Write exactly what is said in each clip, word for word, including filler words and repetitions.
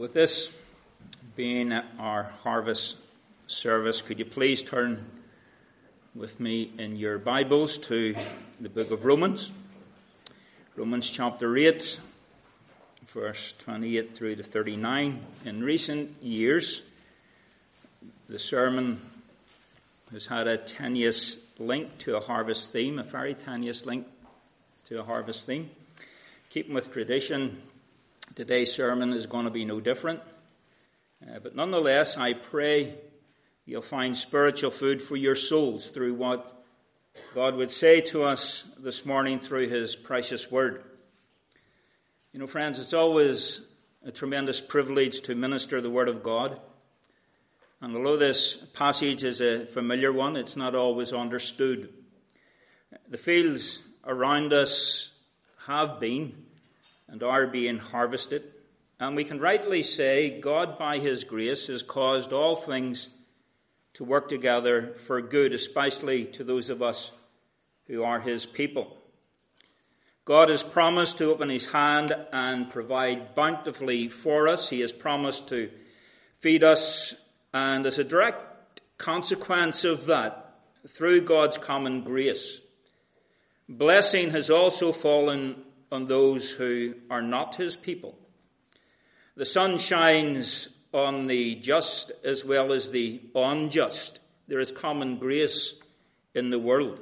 With this being our harvest service, could you please turn with me in your Bibles to the book of Romans. Romans chapter eight, verse twenty-eight through to thirty-nine. In recent years, the sermon has had a tenuous link to a harvest theme, a very tenuous link to a harvest theme. Keeping with tradition, today's sermon is going to be no different. Uh, but nonetheless, I pray you'll find spiritual food for your souls through what God would say to us this morning through his precious word. You know, friends, it's always a tremendous privilege to minister the word of God. And although this passage is a familiar one, it's not always understood. The fields around us have been and are being harvested. And we can rightly say God, by his grace, has caused all things to work together for good, especially to those of us who are his people. God has promised to open his hand and provide bountifully for us. He has promised to feed us, and as a direct consequence of that, through God's common grace, blessing has also fallen on those who are not his people. The sun shines on the just as well as the unjust. There is common grace in the world.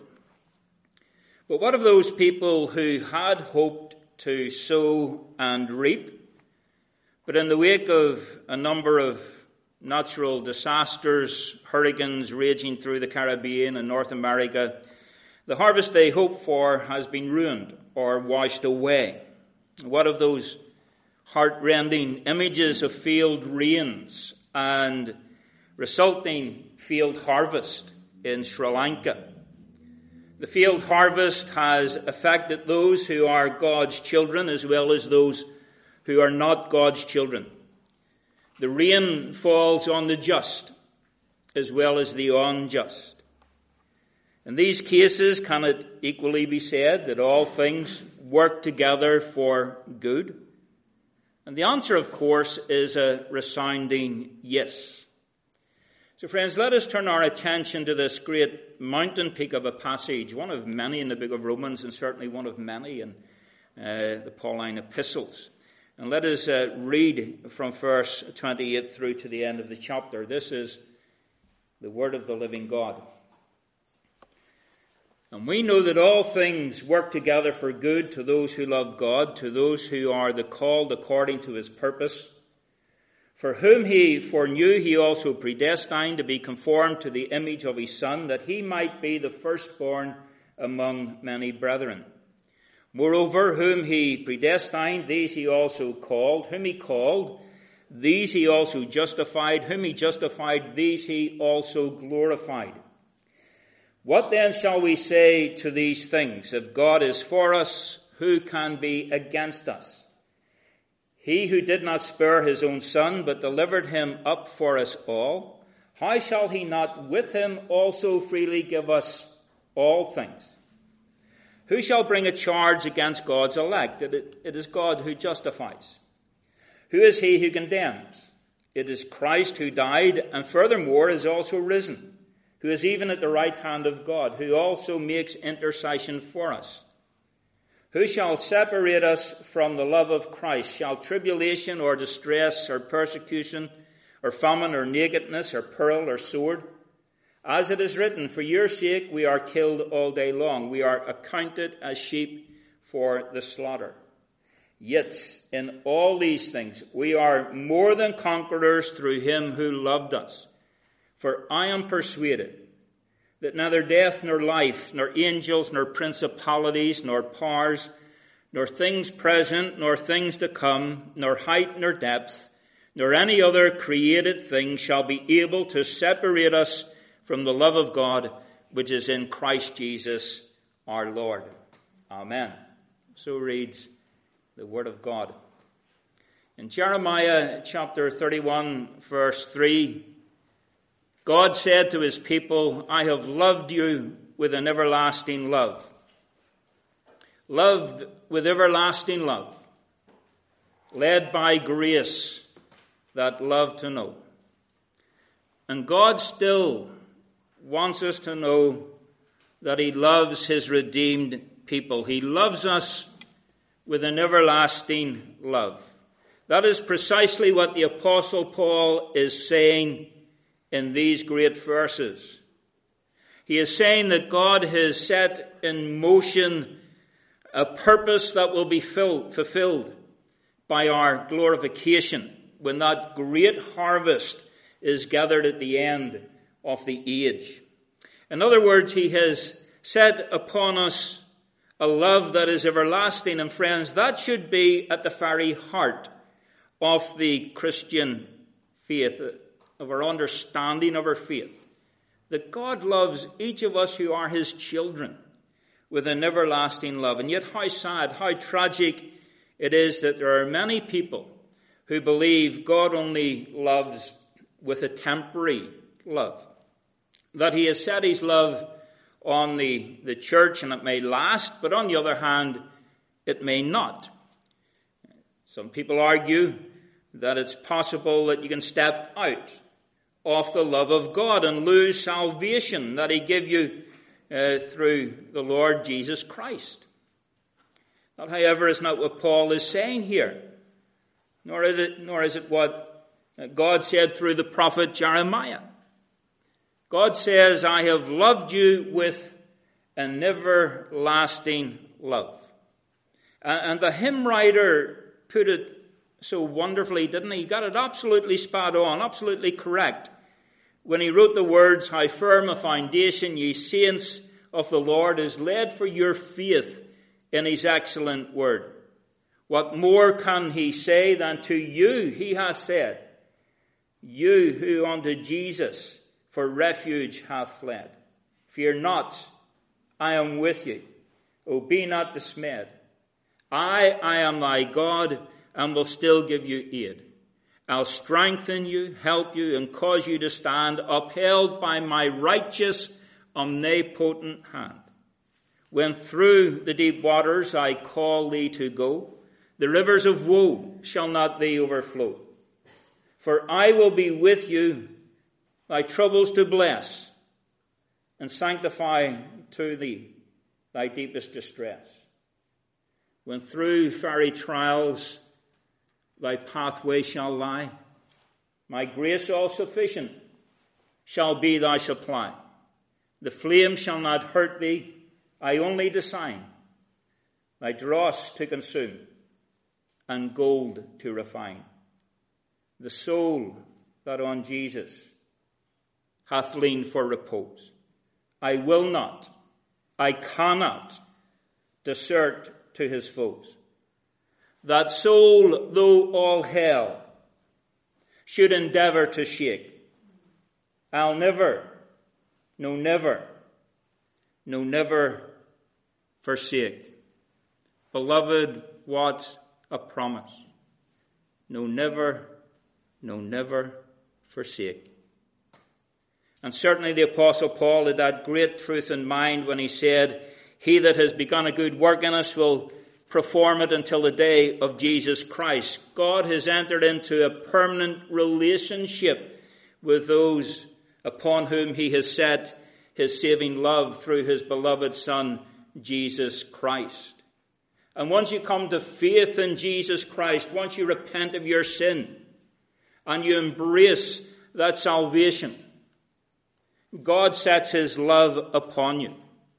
But what of those people who had hoped to sow and reap, but in the wake of a number of natural disasters, hurricanes raging through the Caribbean and North America, the harvest they hoped for has been ruined or washed away? What of those heart-rending images of field rains and resulting field harvest in Sri Lanka? The field harvest has affected those who are God's children as well as those who are not God's children. The rain falls on the just as well as the unjust. In these cases, can it equally be said that all things work together for good? And the answer, of course, is a resounding yes. So, friends, let us turn our attention to this great mountain peak of a passage, one of many in the book of Romans, and certainly one of many in uh, the Pauline epistles. And let us uh, read from verse twenty-eight through to the end of the chapter. This is the word of the living God. And we know that all things work together for good to those who love God, to those who are the called according to his purpose. For whom he foreknew, he also predestined to be conformed to the image of his Son, that he might be the firstborn among many brethren. Moreover, whom he predestined, these he also called. Whom he called, these he also justified. Whom he justified, these he also glorified. What then shall we say to these things? If God is for us, who can be against us? He who did not spare his own Son, but delivered him up for us all, how shall he not with him also freely give us all things? Who shall bring a charge against God's elect? It is God who justifies. Who is he who condemns? It is Christ who died, and furthermore is also risen, who is even at the right hand of God, who also makes intercession for us. Who shall separate us from the love of Christ? Shall tribulation or distress or persecution or famine or nakedness or peril or sword? As it is written, for your sake we are killed all day long. We are accounted as sheep for the slaughter. Yet in all these things we are more than conquerors through him who loved us. For I am persuaded that neither death nor life, nor angels, nor principalities, nor powers, nor things present, nor things to come, nor height nor depth, nor any other created thing shall be able to separate us from the love of God, which is in Christ Jesus our Lord. Amen. So reads the word of God. In Jeremiah chapter thirty-one, verse three, God said to his people, I have loved you with an everlasting love. Loved with everlasting love. Led by grace that love to know. And God still wants us to know that he loves his redeemed people. He loves us with an everlasting love. That is precisely what the Apostle Paul is saying in these great verses. He is saying that God has set in motion a purpose that will be filled, fulfilled by our glorification when that great harvest is gathered at the end of the age. In other words, he has set upon us a love that is everlasting. And friends, that should be at the very heart of the Christian faith, of our understanding of our faith. That God loves each of us who are his children with an everlasting love. And yet how sad, how tragic it is that there are many people who believe God only loves with a temporary love. That he has set his love on the, the church and it may last, but on the other hand, it may not. Some people argue that it's possible that you can step out of the love of God and lose salvation that he gave you uh, through the Lord Jesus Christ. That, however, is not what Paul is saying here, nor is it, nor is it what God said through the prophet Jeremiah. God says, I have loved you with an everlasting love. And the hymn writer put it so wonderfully, didn't he? He got it absolutely spot on, absolutely correct, when he wrote the words, how firm a foundation, ye saints of the Lord, is laid for your faith in his excellent word. What more can he say than to you he has said, you who unto Jesus for refuge hath fled. Fear not, I am with you. O be not dismayed. I, I am thy God, and will still give you aid. I'll strengthen you, help you, and cause you to stand, upheld by my righteous, omnipotent hand. When through the deep waters I call thee to go, the rivers of woe shall not thee overflow. For I will be with you, thy troubles to bless, and sanctify to thee thy deepest distress. When through fiery trials thy pathway shall lie, my grace all sufficient shall be thy supply. The flame shall not hurt thee, I only design thy dross to consume and gold to refine. The soul that on Jesus hath leaned for repose, I will not, I cannot desert to his foes. That soul, though all hell should endeavor to shake, I'll never, no never, no never forsake. Beloved, what a promise. No never, no never forsake. And certainly the Apostle Paul had that great truth in mind when he said, he that has begun a good work in us will perform it until the day of Jesus Christ. God has entered into a permanent relationship with those upon whom he has set his saving love through his beloved Son, Jesus Christ. And once you come to faith in Jesus Christ, once you repent of your sin and you embrace that salvation, God sets his love upon you.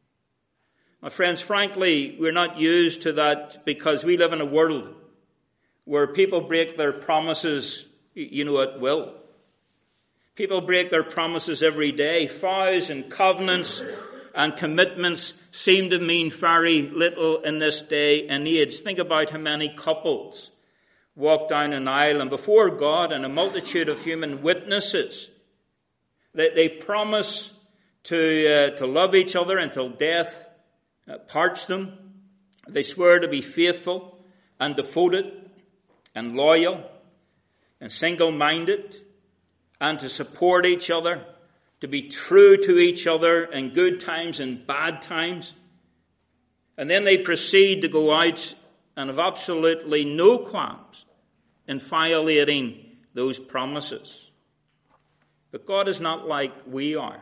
My friends, frankly, we're not used to that because we live in a world where people break their promises, you know, at will. People break their promises every day. Vows and covenants and commitments seem to mean very little in this day and age. Think about how many couples walk down an aisle and before God and a multitude of human witnesses, they, they promise to, uh, to love each other until death uh, parts them. They swear to be faithful and devoted and loyal and single-minded and to support each other, to be true to each other in good times and bad times. And then they proceed to go out and have absolutely no qualms in violating those promises. But God is not like we are.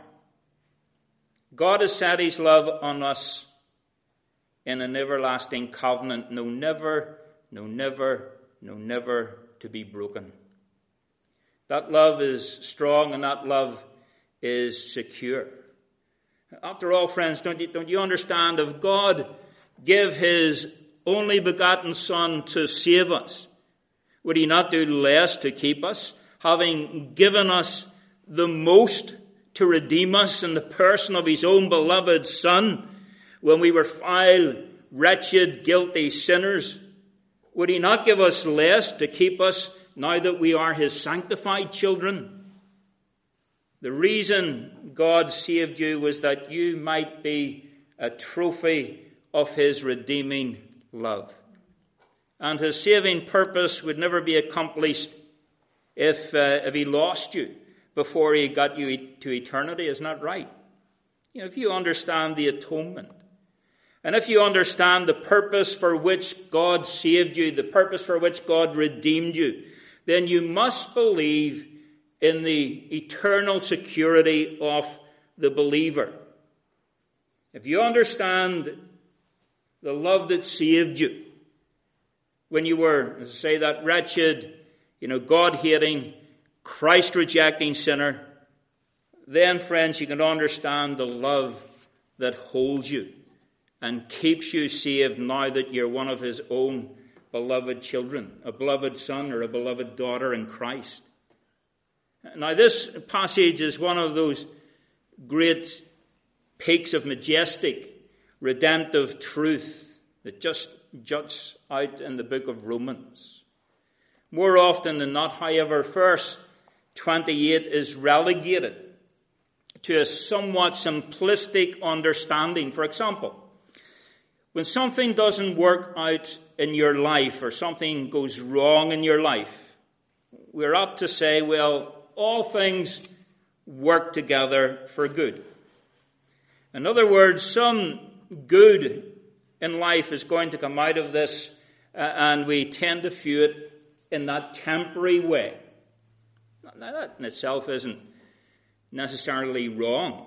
God has set his love on us in an everlasting covenant, no never, no never, no never to be broken. That love is strong and that love is secure. After all, friends, don't you, don't you understand? If God gave his only begotten Son to save us, would he not do less to keep us, having given us the most to redeem us in the person of his own beloved Son, when we were vile, wretched, guilty sinners? Would he not give us less to keep us now that we are his sanctified children? The reason God saved you was that you might be a trophy of his redeeming love. And his saving purpose would never be accomplished if, uh, if he lost you before he got you to eternity. Isn't that right? You know, if you understand the atonement, and if you understand the purpose for which God saved you, the purpose for which God redeemed you, then you must believe in the eternal security of the believer. If you understand the love that saved you when you were, as I say, that wretched, you know, God-hating, Christ-rejecting sinner, then, friends, you can understand the love that holds you and keeps you saved now that you're one of his own beloved children, a beloved son or a beloved daughter in Christ. Now, this passage is one of those great peaks of majestic, redemptive truth that just juts out in the book of Romans. More often than not, however, verse twenty-eight is relegated to a somewhat simplistic understanding. For example, when something doesn't work out in your life or something goes wrong in your life, we're apt to say, well, all things work together for good. In other words, some good in life is going to come out of this, uh, and we tend to view it in that temporary way. Now, that in itself isn't necessarily wrong.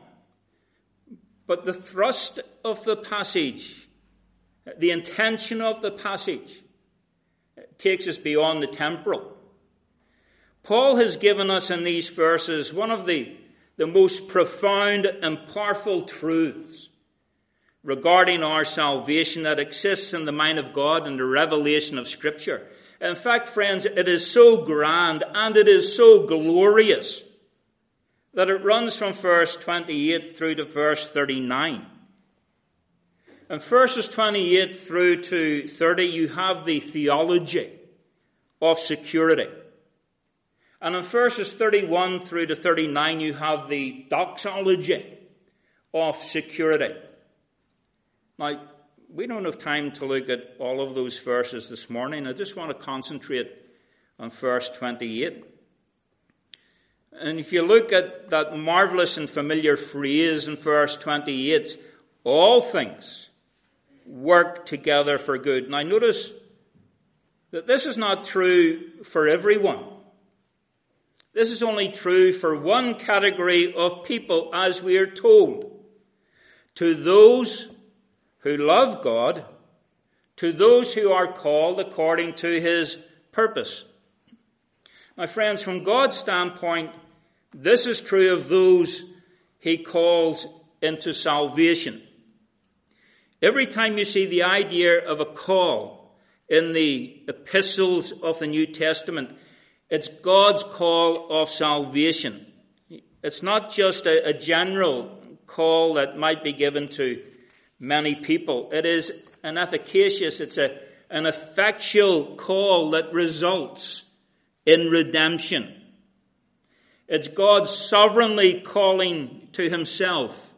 But the thrust of the passage, the intention of the passage, takes us beyond the temporal. Paul has given us in these verses one of the, the most profound and powerful truths regarding our salvation that exists in the mind of God and the revelation of Scripture. In fact, friends, it is so grand and it is so glorious that it runs from verse twenty-eight through to verse thirty-nine. In verses twenty-eight through to thirty, you have the theology of security. And in verses thirty-one through to thirty-nine, you have the doxology of security. Now, we don't have time to look at all of those verses this morning. I just want to concentrate on verse twenty-eight. And if you look at that marvelous and familiar phrase in verse twenty-eight, all things work together for good. Now, notice that this is not true for everyone. This is only true for one category of people, as we are told. To those who love God, to those who are called according to his purpose. My friends, from God's standpoint, this is true of those he calls into salvation. Every time you see the idea of a call in the epistles of the New Testament, it's God's call of salvation. It's not just a, a general call that might be given to many people. It is an efficacious, it's a, an effectual call that results in redemption. It's God sovereignly calling to himself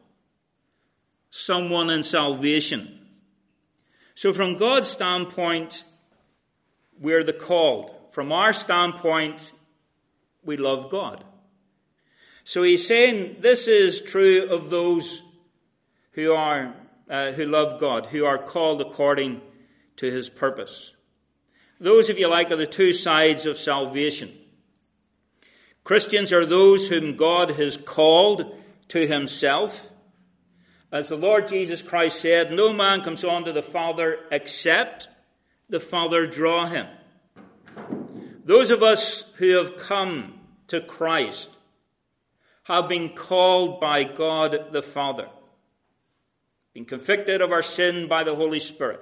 someone in salvation. So from God's standpoint, we're the called. From our standpoint, we love God. So he's saying this is true of those who are uh, who love God, who are called according to his purpose. Those, if you like, are the two sides of salvation. Christians are those whom God has called to himself. As the Lord Jesus Christ said, no man comes unto the Father except the Father draw him. Those of us who have come to Christ have been called by God the Father, been convicted of our sin by the Holy Spirit.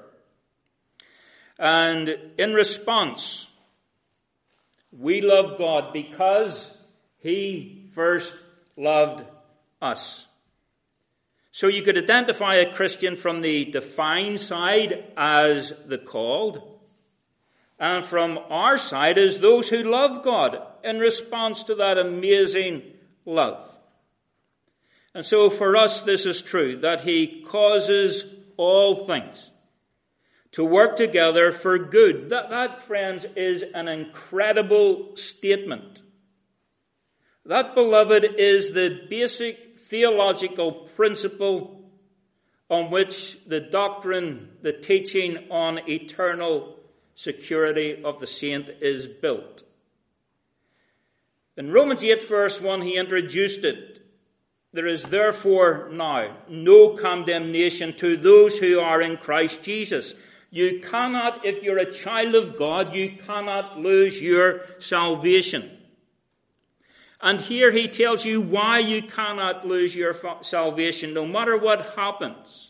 And in response, we love God because he first loved us. So you could identify a Christian from the defined side as the called, and from our side as those who love God in response to that amazing love. And so for us this is true, that he causes all things to work together for good. That, that, friends, is an incredible statement. That, beloved, is the basic theological principle on which the doctrine, the teaching on eternal security of the saint is built. In Romans eight verse one, he introduced it. There is therefore now no condemnation to those who are in Christ Jesus. You cannot, if you're a child of God, you cannot lose your salvation. And here he tells you why you cannot lose your salvation, no matter what happens.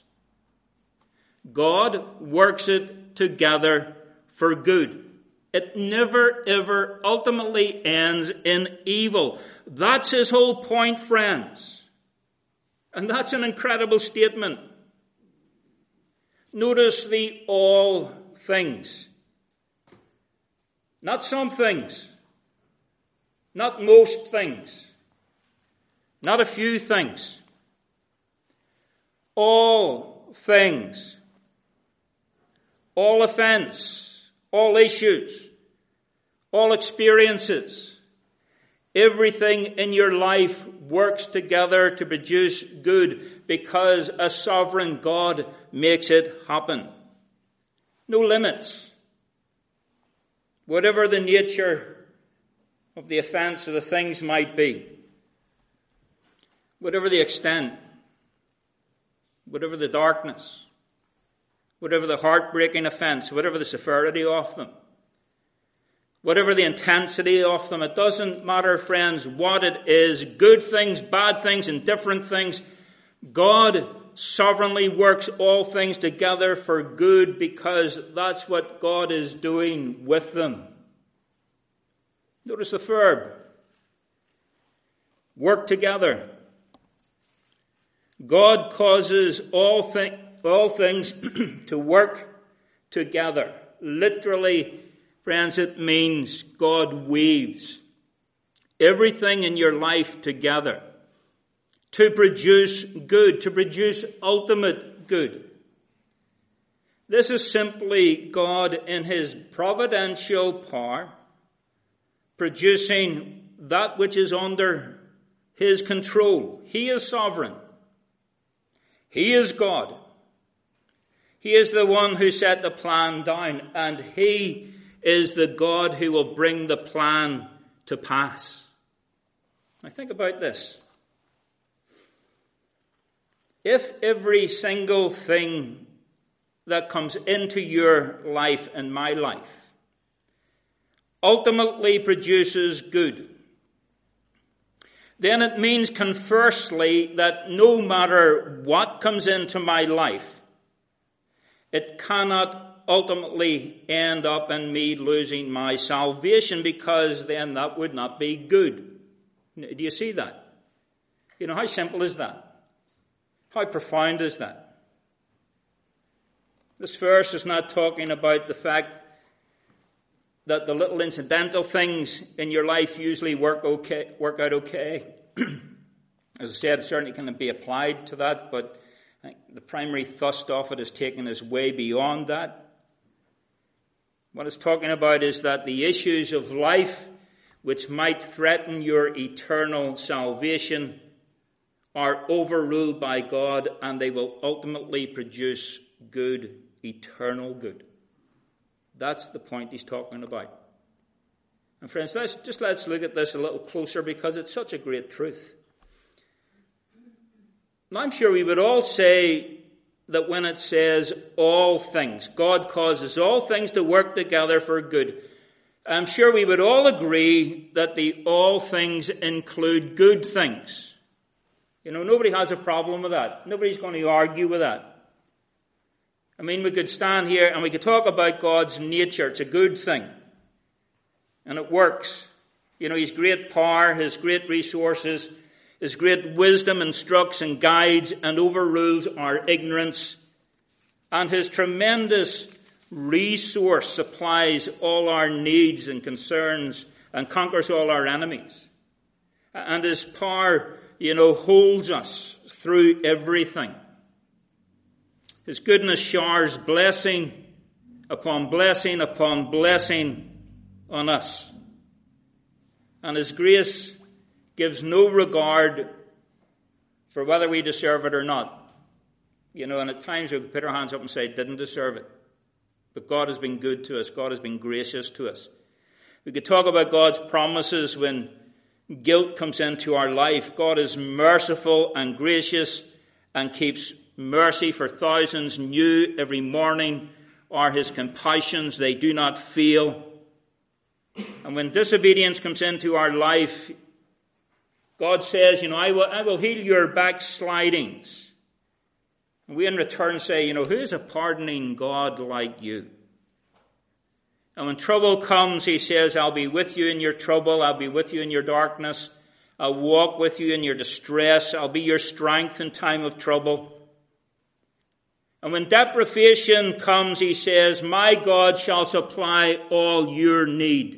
God works it together for good. It never, ever ultimately ends in evil. That's his whole point, friends. And that's an incredible statement. Notice the all things. Not some things. Not most things. Not a few things. All things. All offense. All issues. All experiences. Everything in your life works together to produce good because a sovereign God makes it happen. No limits. Whatever the nature of the offense or the things might be, whatever the extent, whatever the darkness, whatever the heartbreaking offense, whatever the severity of them, whatever the intensity of them, it doesn't matter, friends, what it is, good things, bad things, indifferent things, God sovereignly works all things together for good because that's what God is doing with them. Notice the verb. Work together. God causes all, thi- all things to work together. Literally, friends, it means God weaves everything in your life together to produce good, to produce ultimate good. This is simply God in his providential power producing that which is under his control. He is sovereign. He is God. He is the one who set the plan down, and he is the God who will bring the plan to pass. Now think about this. If every single thing that comes into your life and my life ultimately produces good, then it means conversely that no matter what comes into my life, it cannot ultimately end up in me losing my salvation, because then that would not be good. Do you see that? You know, how simple is that? How profound is that? This verse is not talking about the fact that the little incidental things in your life usually work okay, work out okay. As I said, it certainly can be applied to that, but I think the primary thrust of it is taken us way beyond that. What it's talking about is that the issues of life which might threaten your eternal salvation are overruled by God, and they will ultimately produce good, eternal good. That's the point he's talking about. And friends, let's, just let's look at this a little closer because it's such a great truth. Now, I'm sure we would all say that when it says all things, God causes all things to work together for good, I'm sure we would all agree that the all things include good things. You know, nobody has a problem with that. Nobody's going to argue with that. I mean, we could stand here and we could talk about God's nature. It's a good thing. And it works. You know, his great power, his great resources, his great wisdom instructs and guides and overrules our ignorance. And his tremendous resource supplies all our needs and concerns and conquers all our enemies. And his power, you know, holds us through everything. His goodness showers blessing upon blessing upon blessing on us. And his grace gives no regard for whether we deserve it or not. You know, and at times we put our hands up and say, didn't deserve it. But God has been good to us. God has been gracious to us. We could talk about God's promises when guilt comes into our life. God is merciful and gracious and keeps mercy for thousands new every morning are his compassions. They do not fail. And when disobedience comes into our life, God says, you know, I will, I will heal your backslidings. And we in return say, you know, who is a pardoning God like you? And when trouble comes, he says, I'll be with you in your trouble. I'll be with you in your darkness. I'll walk with you in your distress. I'll be your strength in time of trouble. And when deprivation comes, he says, my God shall supply all your need.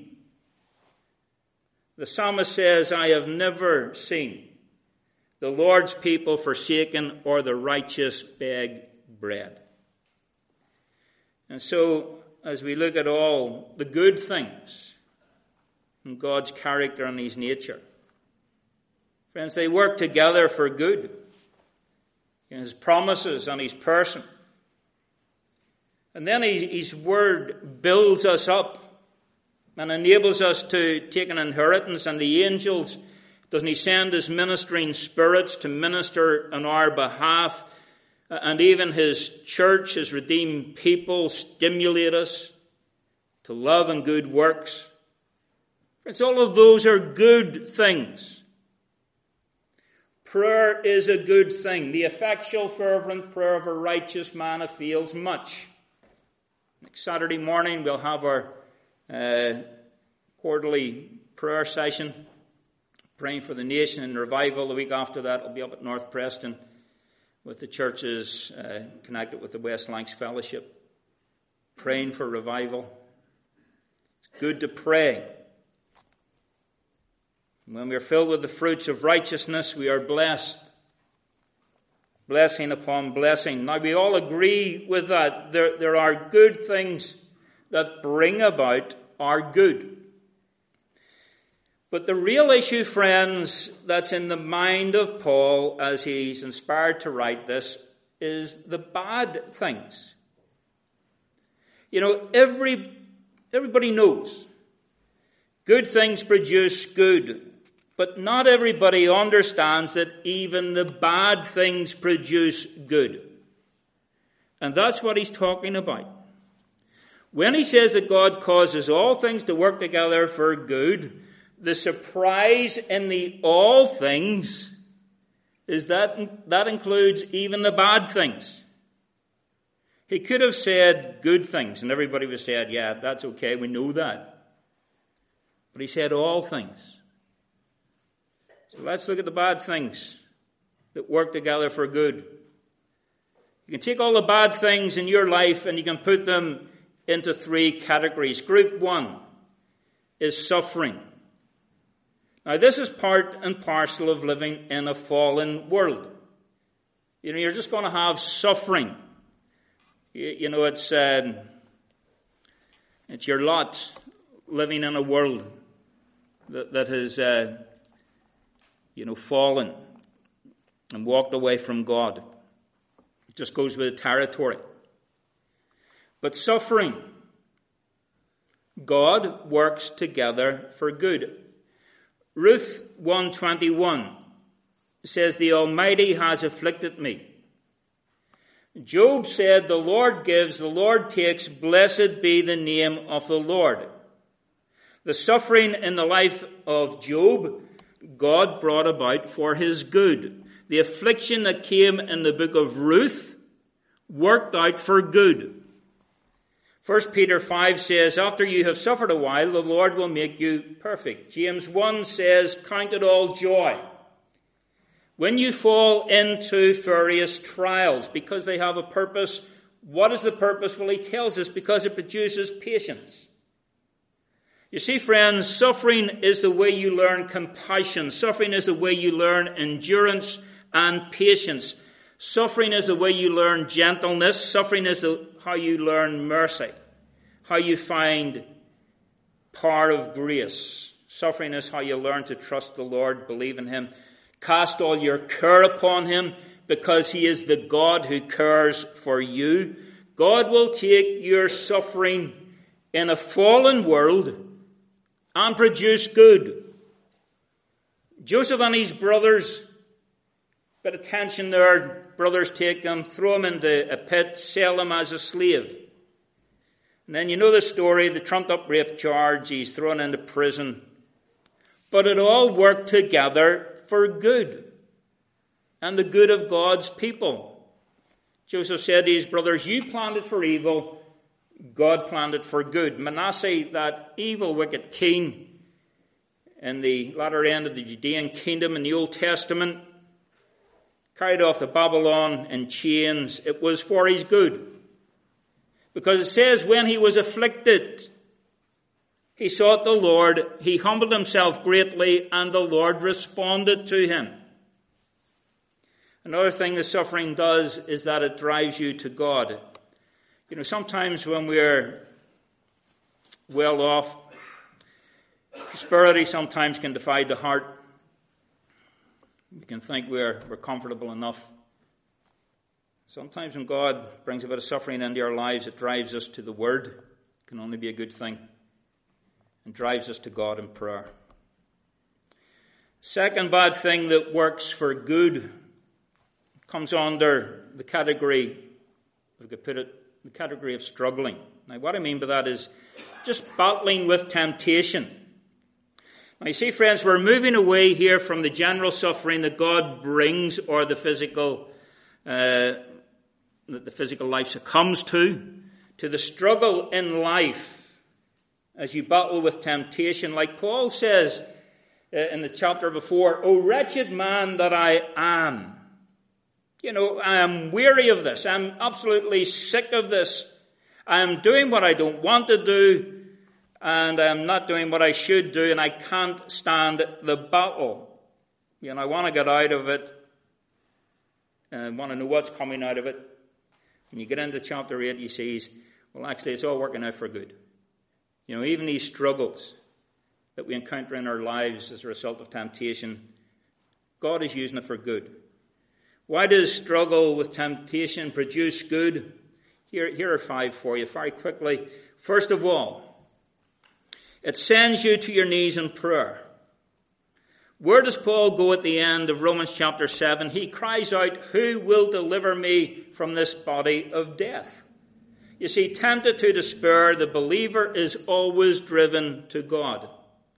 The psalmist says, I have never seen the Lord's people forsaken or the righteous beg bread. And so, as we look at all the good things in God's character and his nature, friends, they work together for good. In his promises and his person. And then his word builds us up and enables us to take an inheritance. And the angels, doesn't he send his ministering spirits to minister on our behalf? And even his church, his redeemed people, stimulate us to love and good works. Friends, all of those are good things. Prayer is a good thing. The effectual, fervent prayer of a righteous man avails much. Next Saturday morning, we'll have our uh, quarterly prayer session, praying for the nation and revival. The week after that, I'll be up at North Preston with the churches uh, connected with the West Lancs Fellowship, praying for revival. It's good to pray. When we are filled with the fruits of righteousness, we are blessed. Blessing upon blessing. Now, we all agree with that. There, there are good things that bring about our good. But the real issue, friends, that's in the mind of Paul as he's inspired to write this is the bad things. You know, every everybody knows good things produce good. But not everybody understands that even the bad things produce good. And that's what he's talking about. When he says that God causes all things to work together for good, the surprise in the all things is that that includes even the bad things. He could have said good things, and everybody would have said, yeah, that's okay, we know that. But he said all things. So let's look at the bad things that work together for good. You can take all the bad things in your life and you can put them into three categories. Group one is suffering. Now, this is part and parcel of living in a fallen world. You know, you're just going to have suffering. You, you know, it's um, it's your lot living in a world that, that has... Uh, you know, fallen and walked away from God. It just goes with the territory. But suffering, God works together for good. Ruth one twenty-one says, the Almighty has afflicted me. Job said, the Lord gives, the Lord takes, blessed be the name of the Lord. The suffering in the life of Job, God brought about for his good. The affliction that came in the book of Ruth worked out for good. First Peter five says, after you have suffered a while, the Lord will make you perfect. James one says, count it all joy when you fall into various trials, because they have a purpose. What is the purpose? Well, he tells us, because it produces patience. You see, friends, suffering is the way you learn compassion. Suffering is the way you learn endurance and patience. Suffering is the way you learn gentleness. Suffering is the, how you learn mercy, how you find power of grace. Suffering is how you learn to trust the Lord, believe in him. Cast all your care upon him, because he is the God who cares for you. God will take your suffering in a fallen world and produce good. Joseph and his brothers, bit of tension there. Brothers take him, throw him into a pit, sell him as a slave. And then you know the story, the trumped up rape charge, he's thrown into prison. But it all worked together for good, and the good of God's people. Joseph said to his brothers, you planned it for evil, God planned it for good. Manasseh, that evil, wicked king in the latter end of the Judean kingdom in the Old Testament, carried off to Babylon in chains. It was for his good. Because it says, when he was afflicted, he sought the Lord, he humbled himself greatly, and the Lord responded to him. Another thing the suffering does is that it drives you to God. You know, sometimes when we're well off, prosperity sometimes can divide the heart. We can think we're, we're comfortable enough. Sometimes when God brings a bit of suffering into our lives, it drives us to the Word. It can only be a good thing. And drives us to God in prayer. Second bad thing that works for good comes under the category, if I could put it, the category of struggling. Now, what I mean by that is just battling with temptation. Now, you see, friends, we're moving away here from the general suffering that God brings, or the physical, uh, that the physical life succumbs to, to the struggle in life as you battle with temptation. Like Paul says uh, in the chapter before, O wretched man that I am. You know, I am weary of this. I'm absolutely sick of this. I am doing what I don't want to do, and I'm not doing what I should do, and I can't stand the battle. You know, I want to get out of it, and I want to know what's coming out of it. When you get into chapter eight, you see, well, actually, it's all working out for good. You know, even these struggles that we encounter in our lives as a result of temptation, God is using it for good. Why does struggle with temptation produce good? Here, here are five for you, very quickly. First of all, it sends you to your knees in prayer. Where does Paul go at the end of Romans chapter seven? He cries out, who will deliver me from this body of death? You see, tempted to despair, the believer is always driven to God.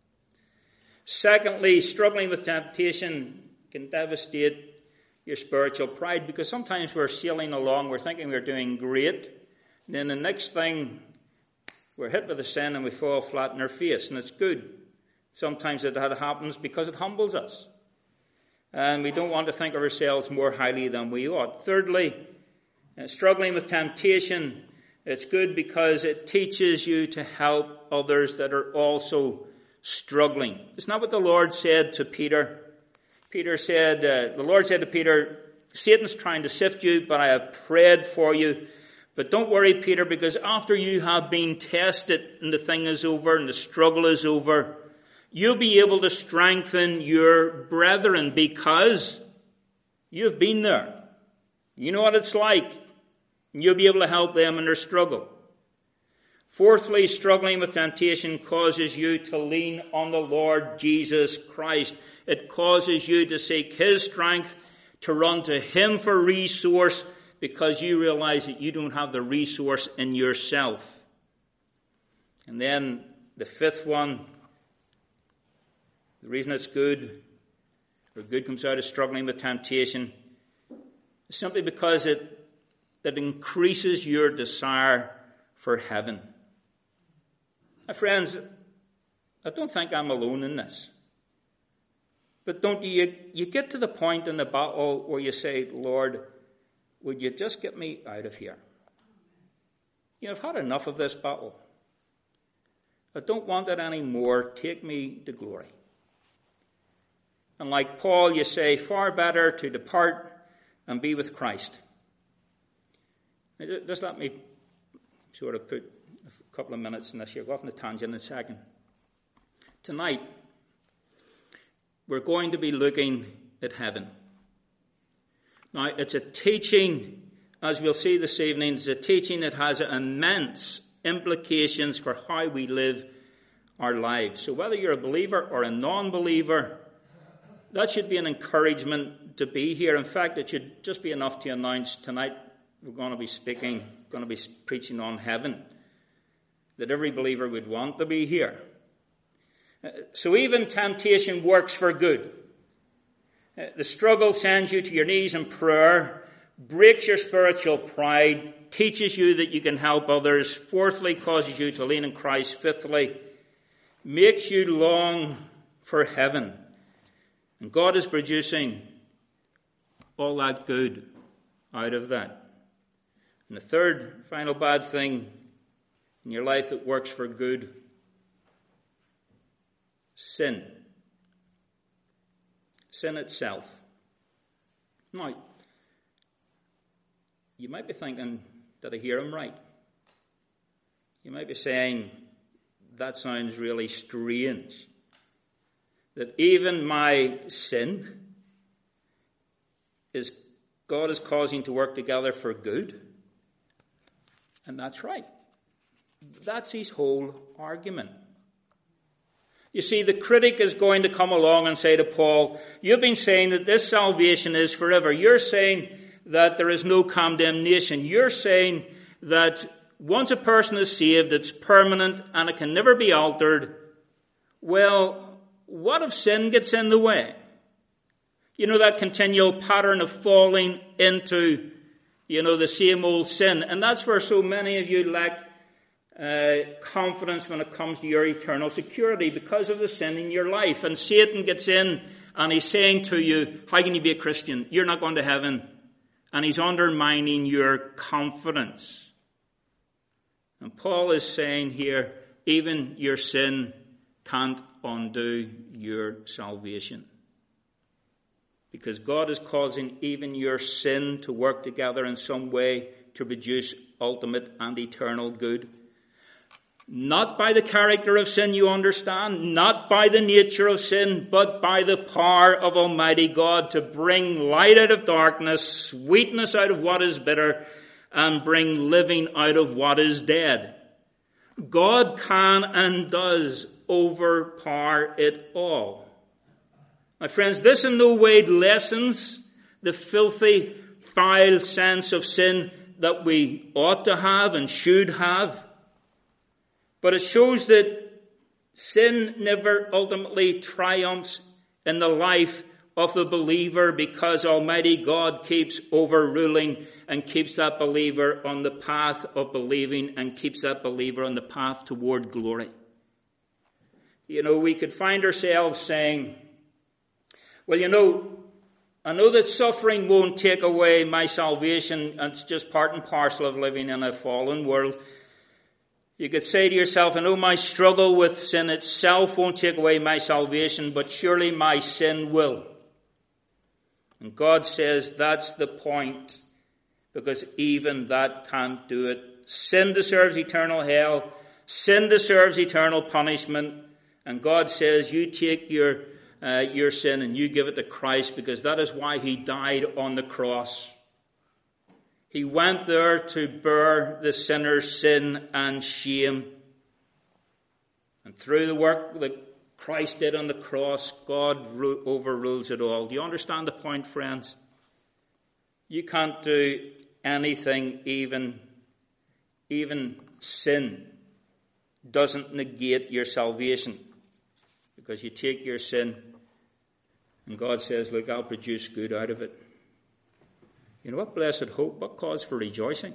Secondly, struggling with temptation can devastate your spiritual pride, because sometimes we're sailing along, we're thinking we're doing great, and then the next thing, we're hit with a sin and we fall flat in our face, and it's good. Sometimes that happens because it humbles us, and we don't want to think of ourselves more highly than we ought. Thirdly, struggling with temptation, it's good because it teaches you to help others that are also struggling. It's not what the Lord said to Peter. Peter said, uh, the Lord said to Peter, Satan's trying to sift you, but I have prayed for you. But don't worry, Peter, because after you have been tested and the thing is over and the struggle is over, you'll be able to strengthen your brethren because you've been there. You know what it's like. You'll be able to help them in their struggle. Fourthly, struggling with temptation causes you to lean on the Lord Jesus Christ. It causes you to seek his strength, to run to him for resource, because you realize that you don't have the resource in yourself. And then the fifth one, the reason it's good, or good comes out of struggling with temptation, is simply because it, it increases your desire for heaven. Now, friends, I don't think I'm alone in this. But don't you, you get to the point in the battle where you say, Lord, would you just get me out of here? You know, I've had enough of this battle. I don't want it anymore. Take me to glory. And like Paul, you say, far better to depart and be with Christ. Just let me sort of put a couple of minutes in this here. Go off on a tangent in a second. Tonight, we're going to be looking at heaven. Now, it's a teaching, as we'll see this evening, it's a teaching that has immense implications for how we live our lives. So whether you're a believer or a non-believer, that should be an encouragement to be here. In fact, it should just be enough to announce tonight we're going to be speaking, going to be preaching on heaven, that every believer would want to be here. So even temptation works for good. The struggle sends you to your knees in prayer, breaks your spiritual pride, teaches you that you can help others. Fourthly, causes you to lean in Christ. Fifthly, makes you long for heaven. And God is producing all that good out of that. And the third, final bad thing in your life that works for good, sin. Sin itself. Now, you might be thinking, did I hear him right? You might be saying, that sounds really strange. That even my sin is God is causing to work together for good. And that's right. That's his whole argument. You see, the critic is going to come along and say to Paul, you've been saying that this salvation is forever. You're saying that there is no condemnation. You're saying that once a person is saved, it's permanent and it can never be altered. Well, what if sin gets in the way? You know, that continual pattern of falling into, you know, the same old sin. And that's where so many of you lack uh, confidence when it comes to your eternal security because of the sin in your life. And Satan gets in and he's saying to you, how can you be a Christian? You're not going to heaven. And he's undermining your confidence. And Paul is saying here, even your sin can't undo your salvation. Because God is causing even your sin to work together in some way to produce ultimate and eternal good. Not by the character of sin, you understand, not by the nature of sin, but by the power of Almighty God to bring light out of darkness, sweetness out of what is bitter, and bring living out of what is dead. God can and does overpower it all. My friends, this in no way lessens the filthy, foul sense of sin that we ought to have and should have. But it shows that sin never ultimately triumphs in the life of the believer because Almighty God keeps overruling and keeps that believer on the path of believing and keeps that believer on the path toward glory. You know, we could find ourselves saying, well, you know, I know that suffering won't take away my salvation. It's just part and parcel of living in a fallen world. You could say to yourself, I know my struggle with sin itself won't take away my salvation, but surely my sin will. And God says that's the point, because even that can't do it. Sin deserves eternal hell. Sin deserves eternal punishment. And God says, you take your uh, your sin and you give it to Christ, because that is why he died on the cross. He went there to bear the sinner's sin and shame. And through the work that Christ did on the cross, God ru- overrules it all. Do you understand the point, friends? You can't do anything, even, even sin doesn't negate your salvation. Because you take your sin and God says, look, I'll produce good out of it. You know what blessed hope, what cause for rejoicing.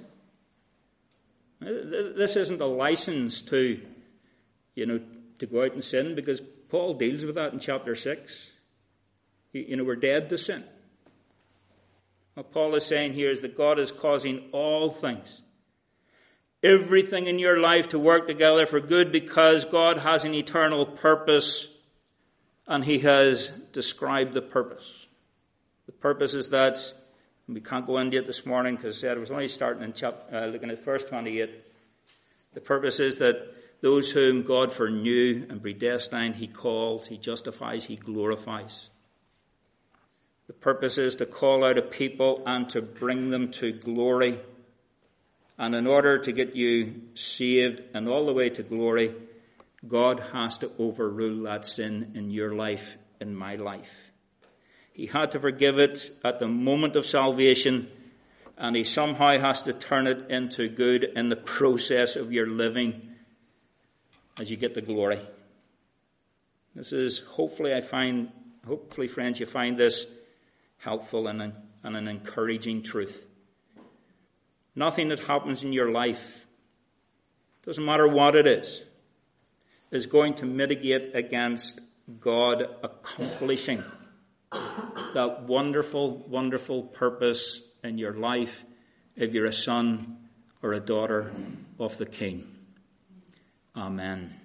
This isn't a license to, you know, to go out and sin, because Paul deals with that in chapter six. You know, we're dead to sin. What Paul is saying here is that God is causing all things, everything in your life, to work together for good, because God has an eternal purpose, and he has described the purpose. The purpose is that, and we can't go into it this morning because I said I was only starting in chapter, uh, looking at verse twenty-eight. The purpose is that those whom God foreknew and predestined, he calls, he justifies, he glorifies. The purpose is to call out a people and to bring them to glory. And in order to get you saved and all the way to glory, God has to overrule that sin in your life, in my life. He had to forgive it at the moment of salvation, and he somehow has to turn it into good in the process of your living as you get the glory. This is, hopefully I find, hopefully friends, you find this helpful and an, and an encouraging truth. Nothing that happens in your life, doesn't matter what it is, is going to mitigate against God accomplishing that wonderful, wonderful purpose in your life if you're a son or a daughter of the King. Amen.